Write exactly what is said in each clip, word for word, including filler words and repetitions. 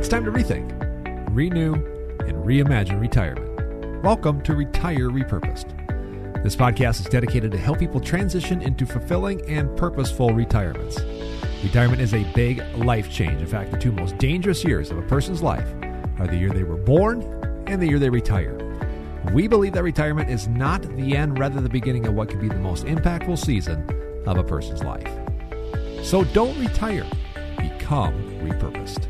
It's time to rethink, renew, and reimagine retirement. Welcome to Retire Repurposed. This podcast is dedicated to help people transition into fulfilling and purposeful retirements. Retirement is a big life change. In fact, the two most dangerous years of a person's life are the year they were born and the year they retire. We believe that retirement is not the end, rather the beginning of what could be the most impactful season of a person's life. So don't retire, become repurposed.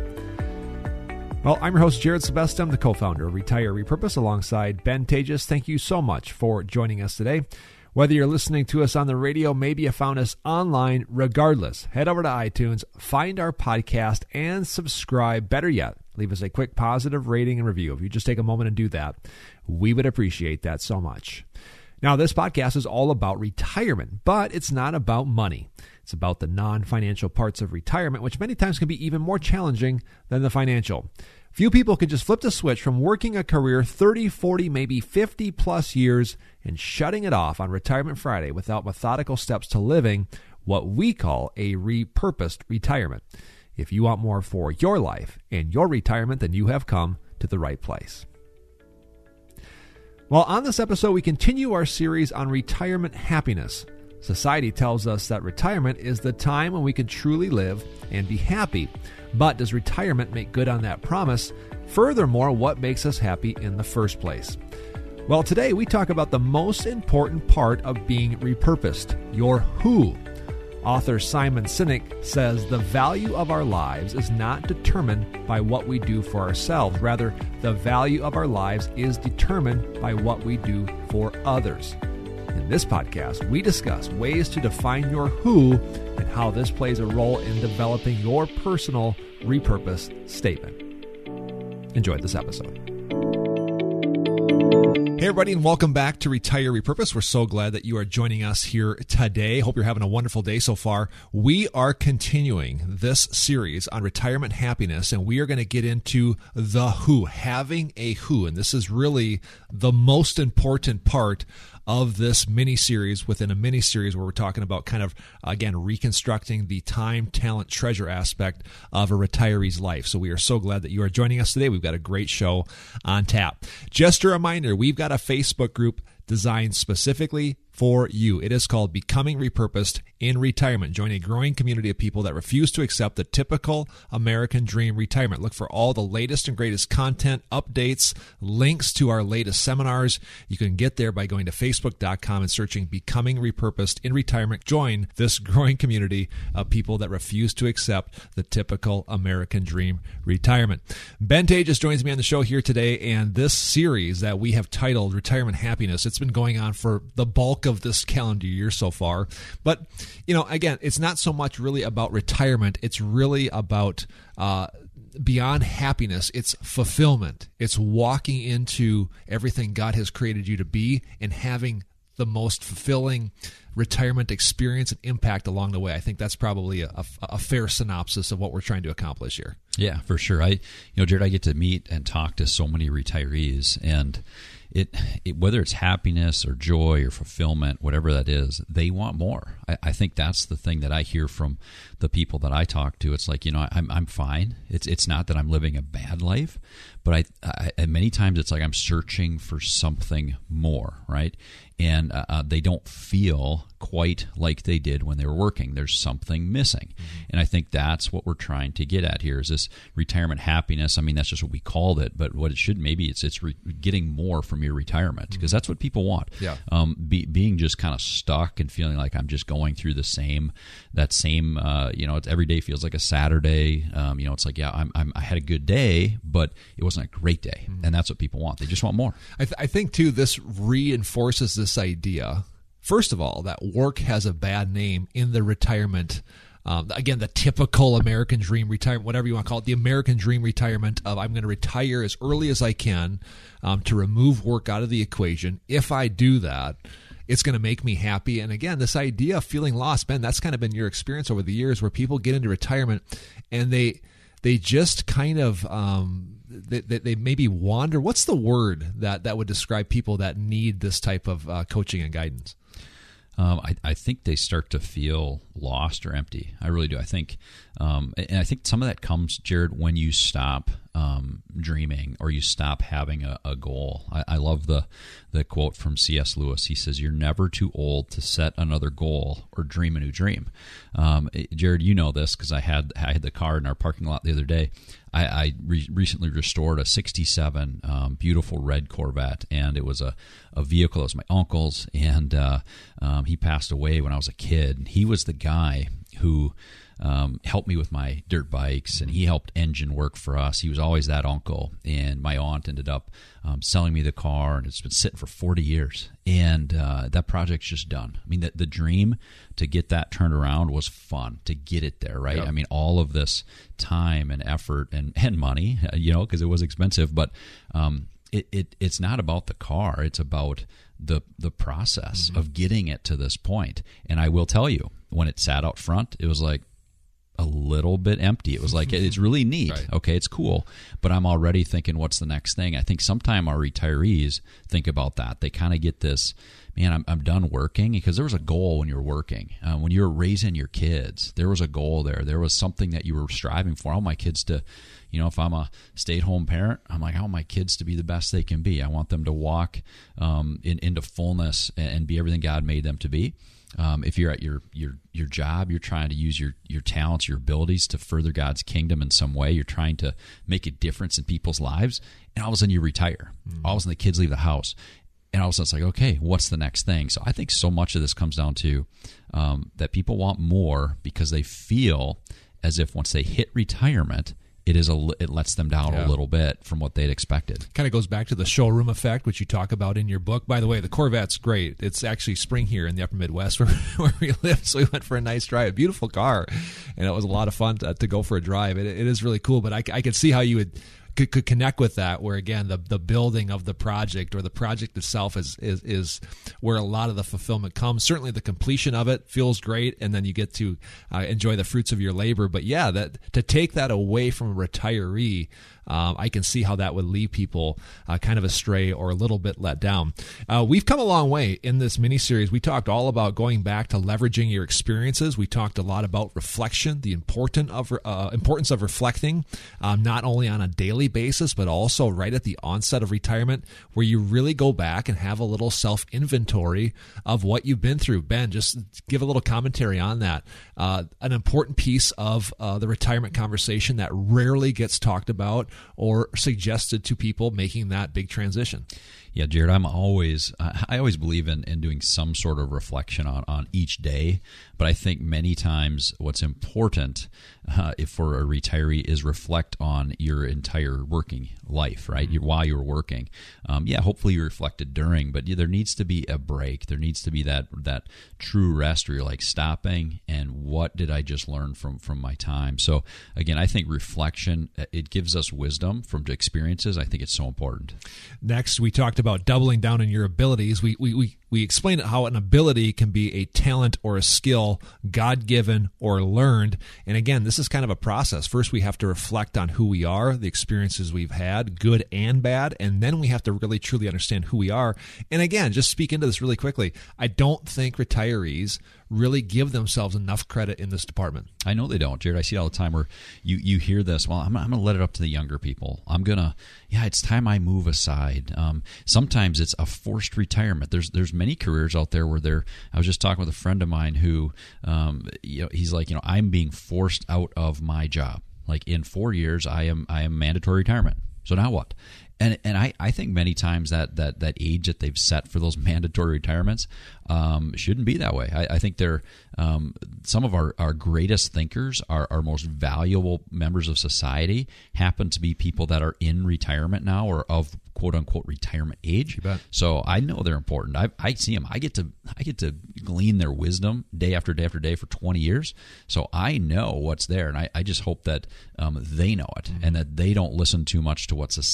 Well, I'm your host, Jared Sebesta. I'm the co-founder of Retire Repurposed alongside Ben Tejas. Thank you so much for joining us today. Whether you're listening to us on the radio, maybe you found us online, regardless, head over to iTunes, find our podcast, and subscribe. Better yet, leave us a quick positive rating and review. If you just take a moment and do that, we would appreciate that so much. Now, this podcast is all about retirement, but it's not about money. It's about the non-financial parts of retirement, which many times can be even more challenging than the financial. Few people can just flip the switch from working a career thirty, forty, maybe fifty plus years and shutting it off on Retirement Friday without methodical steps to living what we call a repurposed retirement. If you want more for your life and your retirement, then you have come to the right place. Well, on this episode, we continue our series on retirement happiness. Society tells us that retirement is the time when we can truly live and be happy. But does retirement make good on that promise? Furthermore, what makes us happy in the first place? Well, today we talk about the most important part of being repurposed, your who. Author Simon Sinek says the value of our lives is not determined by what we do for ourselves. Rather, the value of our lives is determined by what we do for others. In this podcast, we discuss ways to define your who and how this plays a role in developing your personal repurposed statement. Enjoy this episode. Hey everybody, and welcome back to Retire Repurposed. We're so glad that you are joining us here today. Hope you're having a wonderful day so far. We are continuing this series on retirement happiness, and we are going to get into the who, having a who. And this is really the most important part of this mini-series within a mini-series where we're talking about kind of, again, reconstructing the time, talent, treasure aspect of a retiree's life. So we are so glad that you are joining us today. We've got a great show on tap. Just a reminder, we've got a Facebook group designed specifically for you. It is called Becoming Repurposed in Retirement. Join a growing community of people that refuse to accept the typical American dream retirement. Look for all the latest and greatest content, updates, links to our latest seminars. You can get there by going to facebook dot com and searching Becoming Repurposed in Retirement. Join this growing community of people that refuse to accept the typical American dream retirement. Ben Tejas joins me on the show here today, and this series that we have titled Retirement Happiness, it's been going on for the bulk of this calendar year so far. But, you know, again, it's not so much really about retirement. It's really about uh, beyond happiness. It's fulfillment. It's walking into everything God has created you to be and having the most fulfilling retirement experience and impact along the way. I think that's probably a, a, a fair synopsis of what we're trying to accomplish here. Yeah, for sure. I, you know, Jared, I get to meet and talk to so many retirees, and It, it, whether it's happiness or joy or fulfillment, whatever that is, they want more. I, I think that's the thing that I hear from the people that I talk to. It's like, you know, I'm I'm fine. It's it's not that I'm living a bad life, but I, I and many times it's like I'm searching for something more, right? And uh, they don't feel quite like they did when they were working. There's something missing. Mm-hmm. And I think that's what we're trying to get at here is this retirement happiness. I mean, that's just what we called it, but what it should maybe it's it's re- getting more from your retirement, because mm-hmm. that's what people want. Yeah. Um, be, being just kind of stuck and feeling like I'm just going through the same, that same, uh, you know, it's, every day feels like a Saturday. Um, you know, it's like, yeah, I'm, I'm, I had a good day, but it wasn't a great day. Mm-hmm. And that's what people want. They just want more. I, th- I think, too, this reinforces this idea, first of all, that work has a bad name in the retirement. Um, again, the typical American dream retirement, whatever you want to call it, the American dream retirement of I'm going to retire as early as I can um, to remove work out of the equation. If I do that, it's going to make me happy. And again, this idea of feeling lost, Ben, that's kind of been your experience over the years where people get into retirement and they they just kind of um, they, they maybe wander. What's the word that, that would describe people that need this type of uh, coaching and guidance? Um, I, I think they start to feel lost or empty. I really do. I think, um, and I think some of that comes, Jared, when you stop um, dreaming or you stop having a, a goal. I, I love the the quote from C S Lewis. He says, "You're never too old to set another goal or dream a new dream." Um, Jared, you know this because I had I had the car in our parking lot the other day. I, I re- recently restored a sixty-seven um, beautiful red Corvette, and it was a, a vehicle that was my uncle's, and uh, um, he passed away when I was a kid. He was the guy who um, helped me with my dirt bikes, and he helped engine work for us. He was always that uncle, and my aunt ended up um, selling me the car, and it's been sitting for forty years, and uh, that project's just done. I mean, the, the dream to get that turned around was fun, to get it there, right? Yep. I mean, all of this time and effort and, and money, you know, because it was expensive, but um, it, it it's not about the car. It's about the the process mm-hmm. of getting it to this point. And I will tell you, when it sat out front, it was like a little bit empty. It was like, it's really neat. Right. Okay, it's cool. But I'm already thinking, what's the next thing? I think sometime our retirees think about that. They kind of get this, man, I'm, I'm done working, because there was a goal when you were working. Uh, when you were raising your kids, there was a goal there. There was something that you were striving for. I want my kids to, you know, if I'm a stay-at-home parent, I'm like, I want my kids to be the best they can be. I want them to walk um, in, into fullness and, and be everything God made them to be. Um, if you're at your, your your job, you're trying to use your, your talents, your abilities to further God's kingdom in some way. You're trying to make a difference in people's lives, and all of a sudden you retire. Mm-hmm. All of a sudden the kids leave the house, and all of a sudden it's like, okay, what's the next thing? So I think so much of this comes down to um, that people want more because they feel as if once they hit retirement, it is a it lets them down yeah. a little bit from what they'd expected. Kind of goes back to the showroom effect, which you talk about in your book. By the way, the Corvette's great. It's actually spring here in the upper Midwest where, where we live, so we went for a nice drive. Beautiful car, and it was a lot of fun to, to go for a drive. It, it is really cool, but I, I could see how you would could, could connect with that, where again the the building of the project or the project itself is is is where a lot of the fulfillment comes. Certainly the completion of it feels great, and then you get to uh, enjoy the fruits of your labor. But yeah, that to take that away from a retiree, um, I can see how that would leave people uh, kind of astray or a little bit let down. Uh, we've come a long way in this mini-series. We talked all about going back to leveraging your experiences. We talked a lot about reflection, the important of uh, importance of reflecting, um, not only on a daily basis, but also right at the onset of retirement, where you really go back and have a little self-inventory of what you've been through. Ben, just give a little commentary on that. Uh, an important piece of uh, the retirement conversation that rarely gets talked about or suggested to people making that big transition. Yeah, Jared, I'm always, I always believe in, in doing some sort of reflection on, on each day, but I think many times what's important uh, if for a retiree is reflect on your entire working life, right? Mm-hmm. While you're working. Um, yeah, hopefully you reflected during, but there needs to be a break. There needs to be that that true rest where you're like stopping and what did I just learn from, from my time? So again, I think reflection, it gives us wisdom from experiences. I think it's so important. Next, we talked about doubling down on your abilities. We we we we explained how an ability can be a talent or a skill, God-given or learned. And again, this is kind of a process. First, we have to reflect on who we are, the experiences we've had, good and bad, and then we have to really truly understand who we are. And again, just speak into this really quickly. I don't think retirees really give themselves enough credit in this department. I know they don't, Jared. I see it all the time where you, you hear this, well, I'm, I'm going to let it up to the younger people. I'm going to, yeah, it's time I move aside. Um, sometimes it's a forced retirement. There's there's many careers out there where they're, I was just talking with a friend of mine who, um, you know, he's like, you know, I'm being forced out of my job. Like in four years, I am I am mandatory retirement. So now what? And and I, I think many times that, that, that age that they've set for those mandatory retirements um, shouldn't be that way. I, I think they're um, some of our, our greatest thinkers, our, our most valuable members of society happen to be people that are in retirement now or of quote unquote retirement age. So I know they're important. I, I see them. I get to I get to glean their wisdom day after day after day for twenty years. So I know what's there, and I, I just hope that um, they know it mm-hmm. and that they don't listen too much to what society tells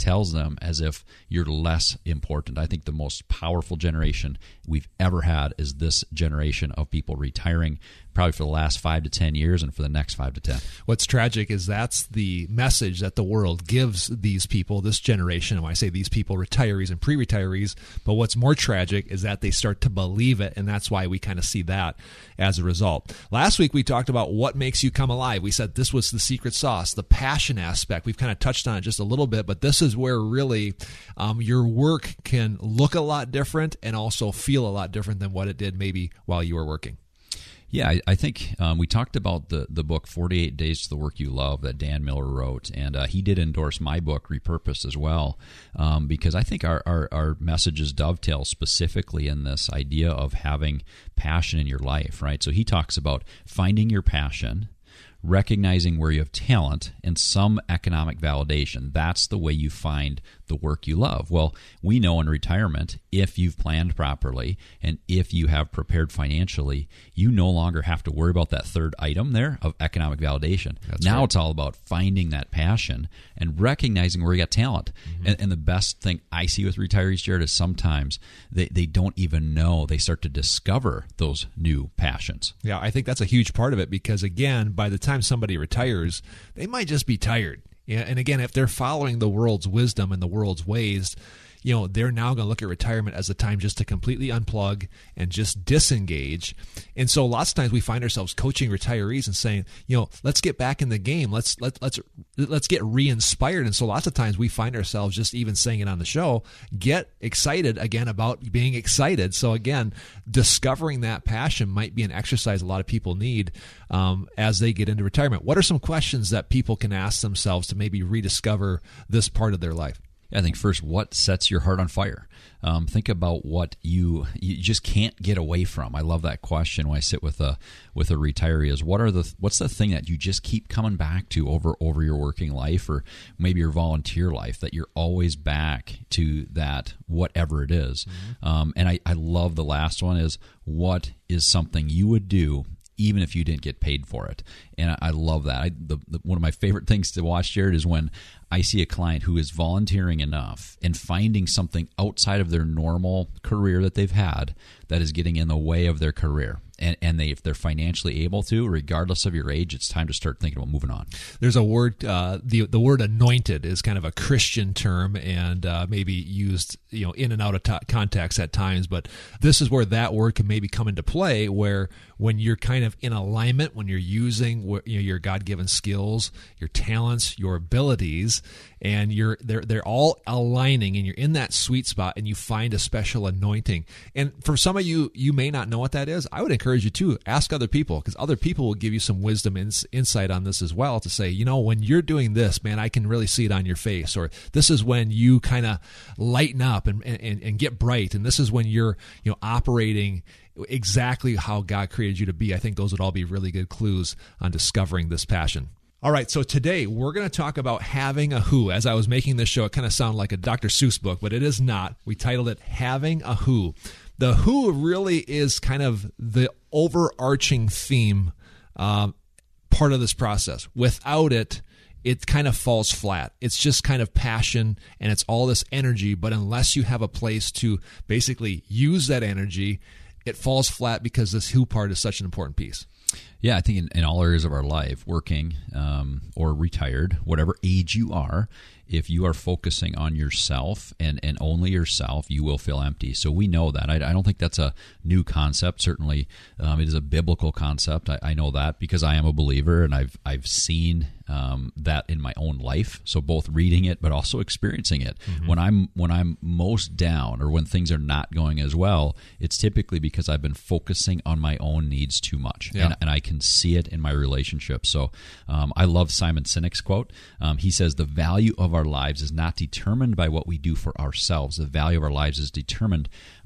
tells them as if you're less important. I think the most powerful generation we've ever had is this generation of people retiring, probably for the last five to ten years and for the next five to ten. What's tragic is that's the message that the world gives these people, this generation. And when I say these people, retirees and pre-retirees, but what's more tragic is that they start to believe it, and that's why we kind of see that as a result. Last week we talked about what makes you come alive. We said this was the secret sauce, the passion aspect. We've kind of touched on it just a little bit, but this is where really um, your work can look a lot different and also feel a lot different than what it did maybe while you were working. Yeah, I, I think um, we talked about the, the book forty-eight Days to the Work You Love that Dan Miller wrote, and uh, he did endorse my book, Repurposed, as well, um, because I think our, our, our messages dovetail specifically in this idea of having passion in your life, right? So he talks about finding your passion, recognizing where you have talent, and some economic validation. That's the way you find the work you love. Well, we know in retirement, if you've planned properly and if you have prepared financially, you no longer have to worry about that third item there of economic validation. That's now right. It's all about finding that passion and recognizing where you got talent. Mm-hmm. And, and the best thing I see with retirees, Jared, is sometimes they, they don't even know. They start to discover those new passions. Yeah, I think that's a huge part of it because, again, by the time somebody retires, they might just be tired. Yeah, and again, if they're following the world's wisdom and the world's ways, you know, they're now going to look at retirement as a time just to completely unplug and just disengage. And so lots of times we find ourselves coaching retirees and saying, you know, let's get back in the game. Let's let let's let's get re-inspired. And so lots of times we find ourselves just even saying it on the show, get excited again about being excited. So again, discovering that passion might be an exercise a lot of people need um, as they get into retirement. What are some questions that people can ask themselves to maybe rediscover this part of their life? I think first, what sets your heart on fire? Um, think about what you you just can't get away from. I love that question when I sit with a with a retiree. Is what are the what's the thing that you just keep coming back to over over your working life or maybe your volunteer life that you're always back to that whatever it is. Mm-hmm. Um, and I, I love the last one is what is something you would do even if you didn't get paid for it. And I, I love that. I, the, the, one of my favorite things to watch, Jared, is when I see a client who is volunteering enough and finding something outside of their normal career that they've had that is getting in the way of their career. And, and they, if they're financially able to, regardless of your age, it's time to start thinking about moving on. There's a word, uh, the the word anointed is kind of a Christian term and uh, maybe used you know in and out of t- context at times. But this is where that word can maybe come into play, where when you're kind of in alignment, when you're using you know, your God-given skills, your talents, your abilities, and you're they're they're all aligning, and you're in that sweet spot, and you find a special anointing. And for some of you, you may not know what that is. I would encourage you to ask other people, because other people will give you some wisdom and insight on this as well, to say, you know, when you're doing this, man, I can really see it on your face, or this is when you kind of lighten up and, and and get bright, and this is when you're you know operating exactly how God created you to be. I think those would all be really good clues on discovering this passion. All right, so today we're going to talk about having a who. As I was making this show, it kind of sounded like a Doctor Seuss book, but it is not. We titled it Having a Who. The who really is kind of the overarching theme uh, part of this process. Without it, it kind of falls flat. It's just kind of passion and it's all this energy, but unless you have a place to basically use that energy, it falls flat because this who part is such an important piece. Yeah, I think in, in all areas of our life, working um, or retired, whatever age you are, if you are focusing on yourself and, and only yourself, you will feel empty. So we know that. I, I don't think that's a new concept. Certainly, um, it is a biblical concept. I, I know that because I am a believer, and I've I've seen um, that in my own life. So both reading it, but also experiencing it. Mm-hmm. When I'm when I'm most down, or when things are not going as well, it's typically because I've been focusing on my own needs too much, yeah. and, and I can see it in my relationships. So um, I love Simon Sinek's quote. Um, he says, "The value of our lives is not determined by what we do for ourselves. The value of our lives is determined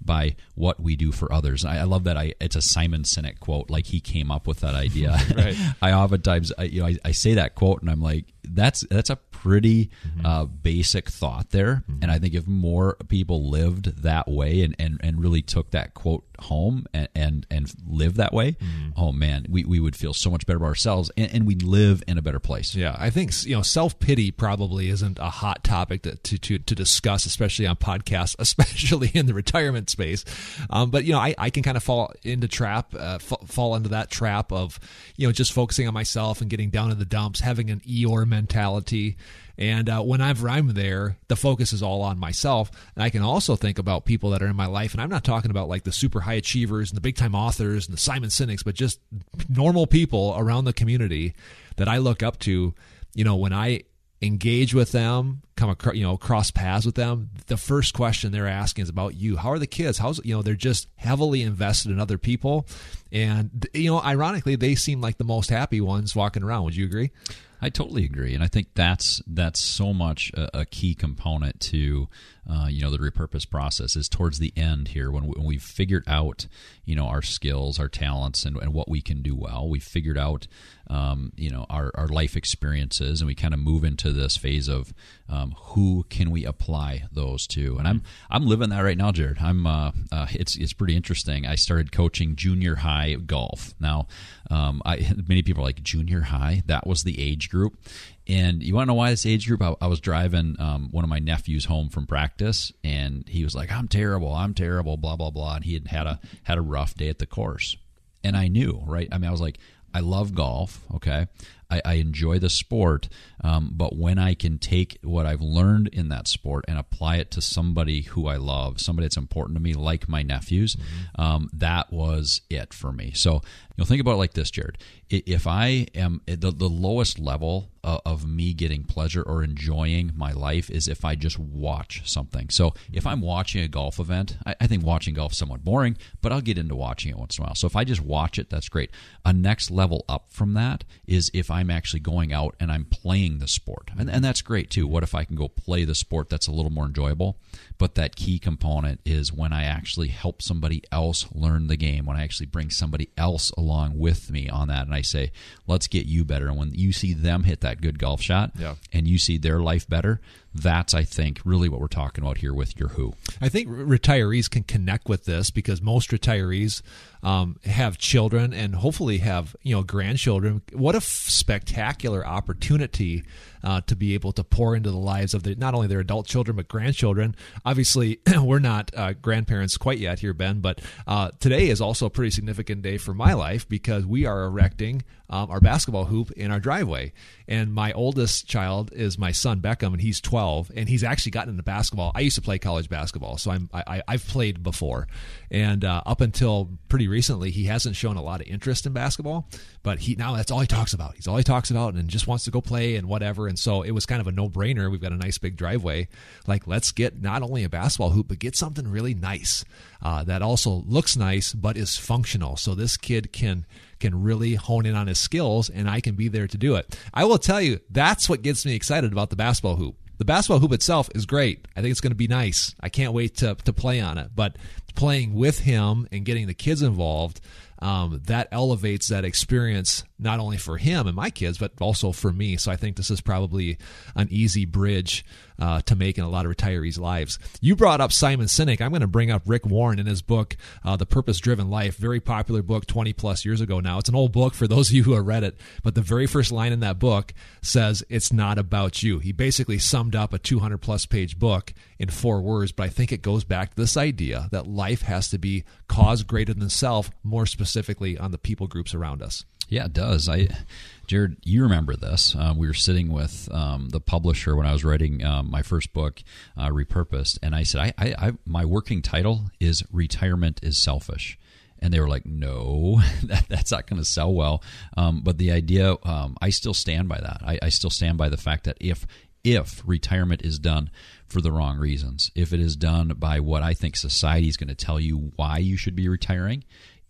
by what we do for others. And I, I love that. I it's a Simon Sinek quote, like he came up with that idea. Right. I oftentimes, I, you know, I, I say that quote, and I'm like, that's that's a pretty mm-hmm. uh, basic thought there. Mm-hmm. And I think if more people lived that way and, and, and really took that quote home and and, and lived that way, mm-hmm. oh man, we, we would feel so much better about ourselves, and, and we'd live in a better place. Yeah, I think, you know, self-pity probably isn't a hot topic to to, to, to discuss, especially on podcasts, especially in the retirement space. Um, but, you know, I, I can kind of fall into trap, uh, f- fall into that trap of, you know, just focusing on myself and getting down in the dumps, having an Eeyore mentality. And uh, whenever I'm there, the focus is all on myself. And I can also think about people that are in my life. And I'm not talking about like the super high achievers and the big time authors and the Simon Sineks, but just normal people around the community that I look up to. You know, when I engage with them, come across, you know, cross paths with them, the first question they're asking is about you. How are the kids? How's, you know, they're just heavily invested in other people. And, you know, ironically, they seem like the most happy ones walking around. Would you agree? I totally agree, and I think that's that's so much a, a key component to uh, you know the repurpose process is towards the end here when, we, when we've figured out you know our skills, our talents, and, and what we can do well. We've figured out um, you know our, our life experiences, and we kind of move into this phase of um, who can we apply those to. And I'm I'm living that right now, Jared. I'm uh, uh, it's it's pretty interesting. I started coaching junior high golf now. Um, I, many people are like, junior high? That was the age group. And you want to know why this age group? I, I was driving um, one of my nephews home from practice, and he was like, I'm terrible, I'm terrible, blah, blah, blah. And he had had a, had a rough day at the course. And I knew, right? I mean, I was like, I love golf, okay? I, I enjoy the sport, um, but when I can take what I've learned in that sport and apply it to somebody who I love, somebody that's important to me, like my nephews, mm-hmm. um, that was it for me. So you'll think about it like this, Jared. If I am at the, the lowest level of, of me getting pleasure or enjoying my life is if I just watch something. So if I'm watching a golf event, I, I think watching golf is somewhat boring, but I'll get into watching it once in a while. So if I just watch it, that's great. A next level up from that is if I'm actually going out and I'm playing the sport. And, and that's great too. What if I can go play the sport that's a little more enjoyable? But that key component is when I actually help somebody else learn the game, when I actually bring somebody else along with me on that, and I say, let's get you better. And when you see them hit that good golf shot, yeah. and you see their life better, that's, I think, really what we're talking about here with your who. I think retirees can connect with this because most retirees um, have children and hopefully have, you know, grandchildren. What a f- spectacular opportunity uh, to be able to pour into the lives of the, not only their adult children but grandchildren. Obviously, we're not uh, grandparents quite yet here, Ben, but uh, today is also a pretty significant day for my life because we are erecting um, our basketball hoop in our driveway. And my oldest child is my son, Beckham, and he's twelve, and he's actually gotten into basketball. I used to play college basketball, so I'm, I, I've played before. And uh, up until pretty recently, he hasn't shown a lot of interest in basketball, but he now that's all he talks about. He's all he talks about and just wants to go play and whatever. And so it was kind of a no-brainer. We've got a nice big driveway. Like, let's get not only a basketball hoop, but get something really nice uh, that also looks nice but is functional. So this kid can can really hone in on his skills, and I can be there to do it. I will tell you, that's what gets me excited about the basketball hoop. The basketball hoop itself is great. I think it's going to be nice. I can't wait to to play on it. But playing with him and getting the kids involved, um, that elevates that experience not only for him and my kids, but also for me. So I think this is probably an easy bridge uh, to make in a lot of retirees' lives. You brought up Simon Sinek. I'm going to bring up Rick Warren in his book, uh, The Purpose-Driven Life. Very popular book twenty plus years ago now. It's an old book for those of you who have read it. But the very first line in that book says, it's not about you. He basically summed up a two hundred plus page book in four words. But I think it goes back to this idea that life has to be cause greater than self, more specifically on the people groups around us. Yeah, it does. I, Jared, you remember this. Uh, we were sitting with um, the publisher when I was writing um, my first book, uh, Repurposed, and I said, I, I, I, my working title is Retirement is Selfish. And they were like, no, that, that's not going to sell well. Um, but the idea, um, I still stand by that. I, I still stand by the fact that if if retirement is done for the wrong reasons, if it is done by what I think society is going to tell you why you should be retiring,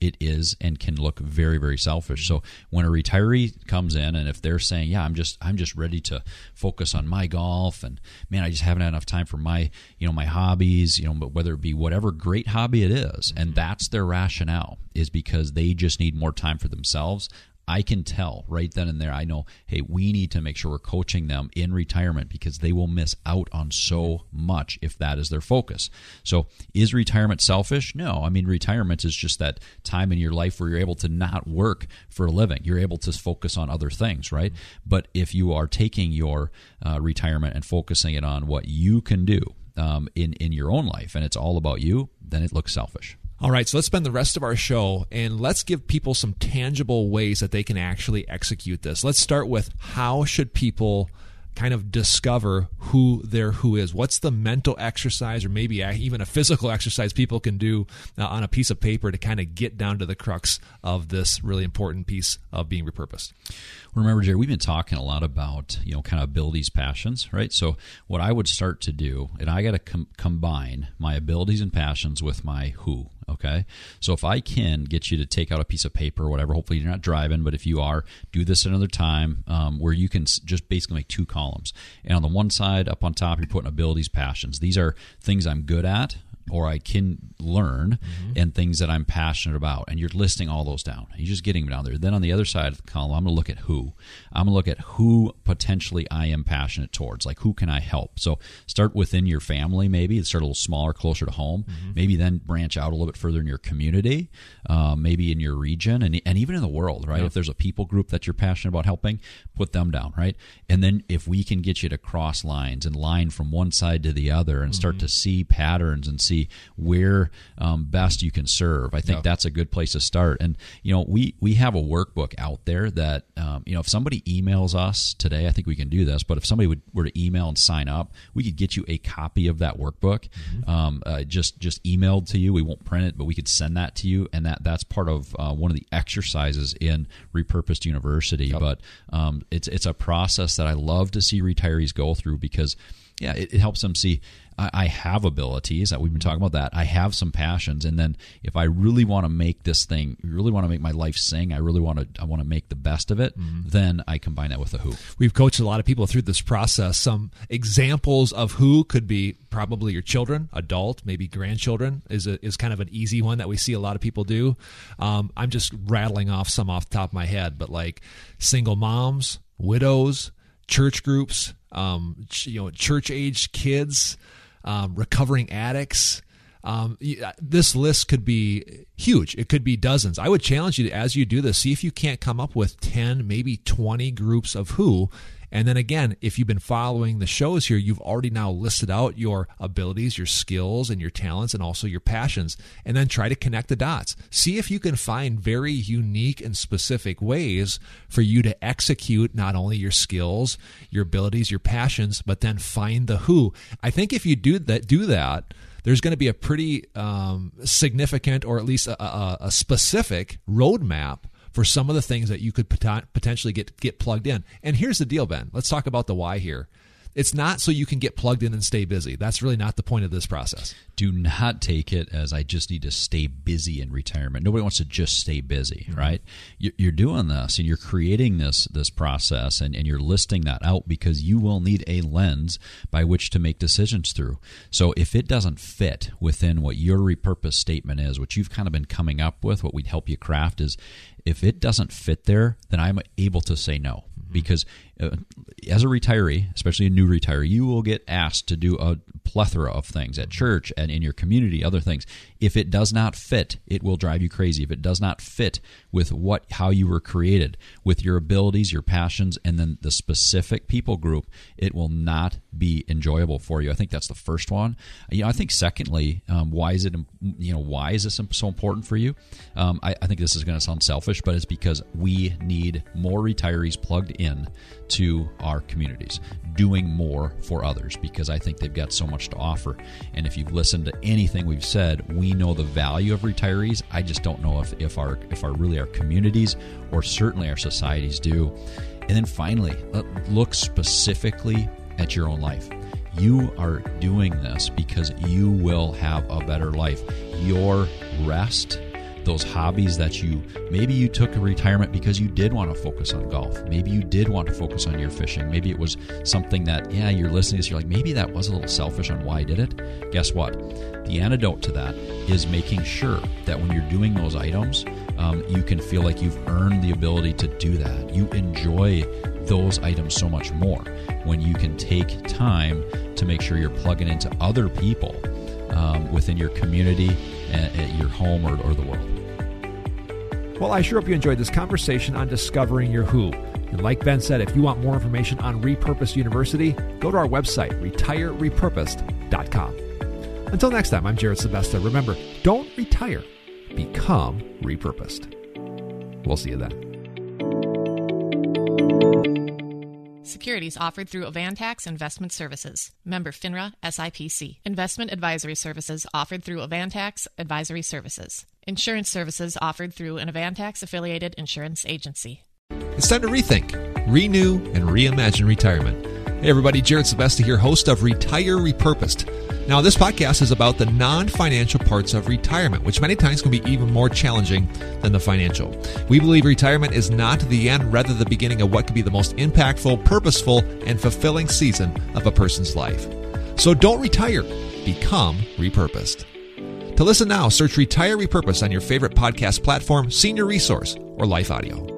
it is and can look very, very selfish. So when a retiree comes in, and if they're saying, yeah, I'm just I'm just ready to focus on my golf, and man, I just haven't had enough time for my, you know, my hobbies, you know, but whether it be whatever great hobby it is, and that's their rationale, is because they just need more time for themselves. I can tell right then and there, I know, hey, we need to make sure we're coaching them in retirement because they will miss out on so much if that is their focus. So is retirement selfish? No. I mean, retirement is just that time in your life where you're able to not work for a living. You're able to focus on other things, right? But if you are taking your uh, retirement and focusing it on what you can do um, in, in your own life, and it's all about you, then it looks selfish. All right, so let's spend the rest of our show and let's give people some tangible ways that they can actually execute this. Let's start with, how should people kind of discover who their who is? What's the mental exercise, or maybe even a physical exercise people can do uh, on a piece of paper to kind of get down to the crux of this really important piece of being repurposed? Remember, Jerry, we've been talking a lot about, you know, kind of abilities, passions, right? So what I would start to do, and I got to com- combine my abilities and passions with my who, okay? So if I can get you to take out a piece of paper or whatever, hopefully you're not driving, but if you are, do this another time um, where you can just basically make two columns. And on the one side, up on top, you're putting abilities, passions. These are things I'm good at, or I can learn, mm-hmm. and things that I'm passionate about. And you're listing all those down. You're just getting them down there. Then on the other side of the column, I'm going to look at who. I'm going to look at who potentially I am passionate towards. Like, who can I help? So start within your family, maybe. Start a little smaller, closer to home. Mm-hmm. Maybe then branch out a little bit further in your community, uh, maybe in your region, and, and even in the world, right? Yeah. If there's a people group that you're passionate about helping, put them down, right? And then if we can get you to cross lines and line from one side to the other and mm-hmm. start to see patterns and see where um, best you can serve, I think yeah. that's a good place to start. And, you know, we, we have a workbook out there that, um, you know, if somebody emails us today, I think we can do this, but if somebody would, were to email and sign up, we could get you a copy of that workbook, mm-hmm. um, uh, just, just emailed to you. We won't print it, but we could send that to you. And that, that's part of uh, one of the exercises in Repurposed University. Yep. But um, it's, it's a process that I love to see retirees go through because, yeah, it, it helps them see, I have abilities, that we've been talking about that. I have some passions, and then if I really want to make this thing, really want to make my life sing, I really want to, I want to make the best of it, mm-hmm. then I combine that with the who. We've coached a lot of people through this process. Some examples of who could be probably your children, adult, maybe grandchildren is a, is kind of an easy one that we see a lot of people do. Um, I'm just rattling off some off the top of my head, but like single moms, widows, church groups, um, you know, church-aged kids, Um, recovering addicts. Um, this list could be huge. It could be dozens. I would challenge you to, as you do this, see if you can't come up with ten, maybe twenty groups of who. And then again, if you've been following the shows here, you've already now listed out your abilities, your skills, and your talents, and also your passions. And then try to connect the dots. See if you can find very unique and specific ways for you to execute not only your skills, your abilities, your passions, but then find the who. I think if you do that, do that, there's going to be a pretty um, significant, or at least a, a, a specific roadmap for some of the things that you could pot- potentially get get plugged in. And here's the deal, Ben. Let's talk about the why here. It's not so you can get plugged in and stay busy. That's really not the point of this process. Do not take it as I just need to stay busy in retirement. Nobody wants to just stay busy, mm-hmm. right? You're doing this and you're creating this this process and, and you're listing that out because you will need a lens by which to make decisions through. So if it doesn't fit within what your repurposed statement is, what you've kind of been coming up with, what we'd help you craft is, if it doesn't fit there, then I'm able to say no. Because uh, as a retiree, especially a new retiree, you will get asked to do a plethora of things at church and in your community, other things. If it does not fit, it will drive you crazy. If it does not fit with what how you were created, with your abilities, your passions, and then the specific people group, it will not be enjoyable for you. I think that's the first one. You know, I think secondly, um, why is it? You know, why is this so important for you? Um, I, I think this is going to sound selfish, but it's because we need more retirees plugged in to our communities, doing more for others, because I think they've got so much to offer. And if you've listened to anything we've said, we know the value of retirees. I just don't know if, if our if our really our communities or certainly our societies do. And then finally, look specifically at your own life. You are doing this because you will have a better life. Your rest, those hobbies that you, maybe you took a retirement because you did want to focus on golf. Maybe you did want to focus on your fishing. Maybe it was something that, yeah, you're listening to this, you're like, maybe that was a little selfish on why I did it. Guess what? The antidote to that is making sure that when you're doing those items, um, you can feel like you've earned the ability to do that. You enjoy those items so much more when you can take time to make sure you're plugging into other people um, within your community, at, at your home, or, or the world. Well, I sure hope you enjoyed this conversation on discovering your who. And like Ben said, if you want more information on Repurposed University, go to our website, retire repurposed dot com. Until next time, I'm Jared Sebesta. Remember, don't retire, become repurposed. We'll see you then. Securities offered through Avantax Investment Services. Member FINRA S I P C. Investment advisory services offered through Avantax Advisory Services. Insurance services offered through an Avantax-affiliated insurance agency. It's time to rethink, renew, and reimagine retirement. Hey everybody, Jared Sebesta here, host of Retire Repurposed. Now, this podcast is about the non-financial parts of retirement, which many times can be even more challenging than the financial. We believe retirement is not the end, rather the beginning of what could be the most impactful, purposeful, and fulfilling season of a person's life. So don't retire, become repurposed. To listen now, search Retire Repurposed on your favorite podcast platform, Senior Resource, or Life Audio.